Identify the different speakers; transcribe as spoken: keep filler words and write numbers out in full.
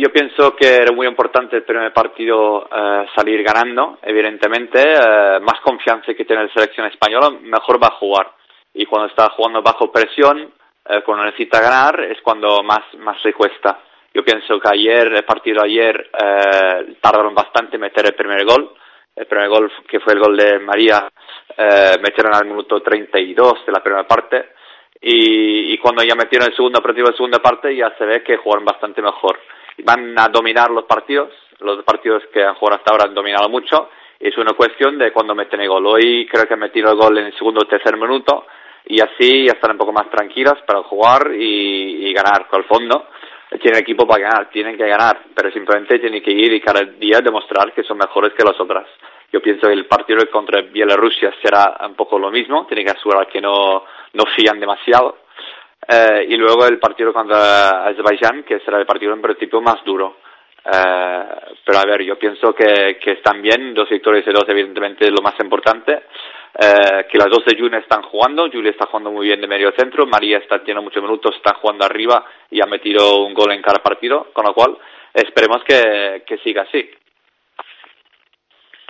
Speaker 1: yo pienso que era muy importante el primer partido eh, salir ganando, evidentemente, eh, más confianza que tiene la selección española, mejor va a jugar. Y cuando está jugando bajo presión, eh, cuando necesita ganar, es cuando más, más le cuesta. Yo pienso que ayer, el partido de ayer, eh, tardaron bastante en meter el primer gol. El primer gol, que fue el gol de María, eh, metieron al minuto treinta y dos de la primera parte. Y, y cuando ya metieron el segundo partido de la segunda parte, ya se ve que jugaron bastante mejor. Van a dominar los partidos, los partidos que han jugado hasta ahora han dominado mucho, y es una cuestión de cuando meten el gol. Hoy creo que han metido el gol en el segundo o tercer minuto, y así ya están un poco más tranquilas para jugar y, y ganar. Con el fondo, tienen equipo para ganar, tienen que ganar, pero simplemente tienen que ir y cada día demostrar que son mejores que las otras. Yo pienso que el partido contra Bielorrusia será un poco lo mismo, tienen que asegurar que no, no fían demasiado. Eh, y luego el partido contra Azerbaiyán, que será el partido en principio más duro. Eh, pero a ver, yo pienso que, que están bien, dos victorias y dos evidentemente es lo más importante. Eh, que las dos de Julia están jugando, Julia está jugando muy bien de medio centro, María está teniendo muchos minutos, está jugando arriba y ha metido un gol en cada partido, con lo cual esperemos que, que siga así.